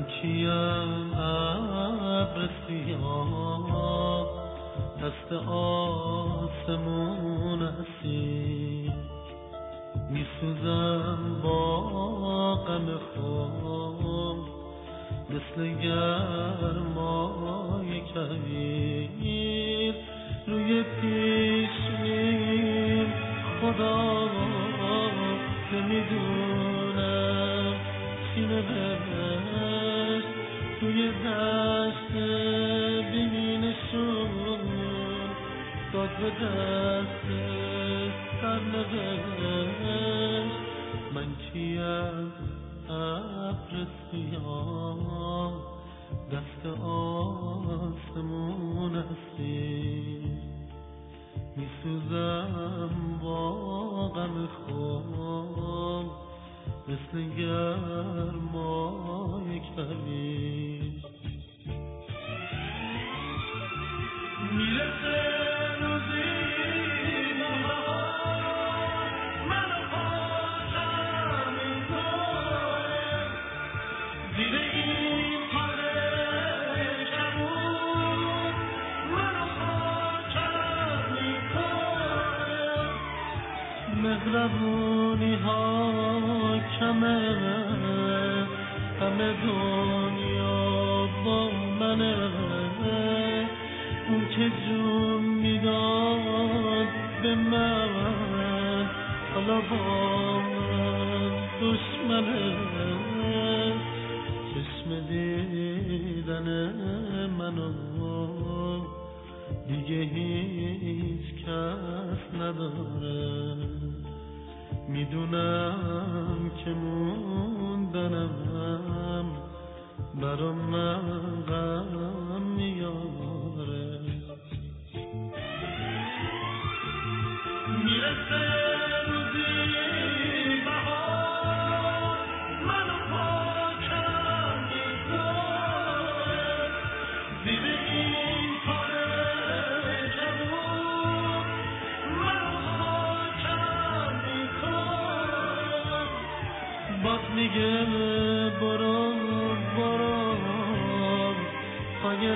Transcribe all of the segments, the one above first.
کیم ابر سیاه دست آسمون هستی، میسوزم با غم خود مثل گرمای کویر روی پیشیم. خدا نمیدونم چی نوشت توی دشت بینشون، داد به دست سرنوشت. من کیم ابر سیاه دست آسمون هستی، میسوزم با غم خود مثل گرمای کویر. میرسه روزی بهار، من خواستم این کنه زیر این پاره کبود، من خواستم این کنه. مهربونی ها کمه، همه دنیا با منه، اون که جون میداد به من حالا با من دشمنه. چشم دیدن منو دیگه هیچ کس نداره، میدونم که موندنم برا من غم میاره. میرسه روزی بهار، منو پاکم میکنه زیر این پاره کبود، منو پاکم میکنه. باد میگه برو برو، پای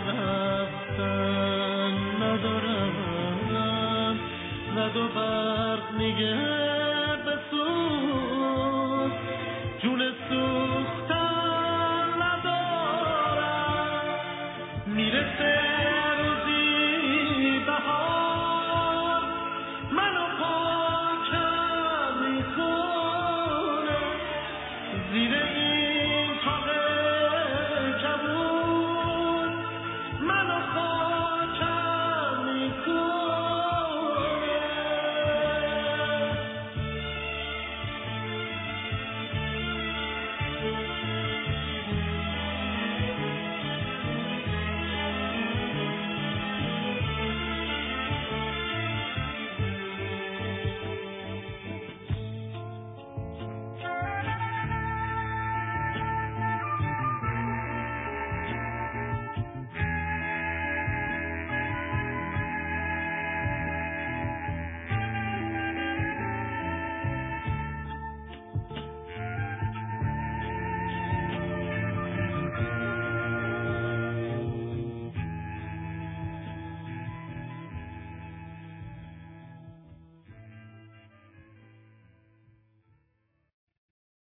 رفتن ندارم، رد و برق میگه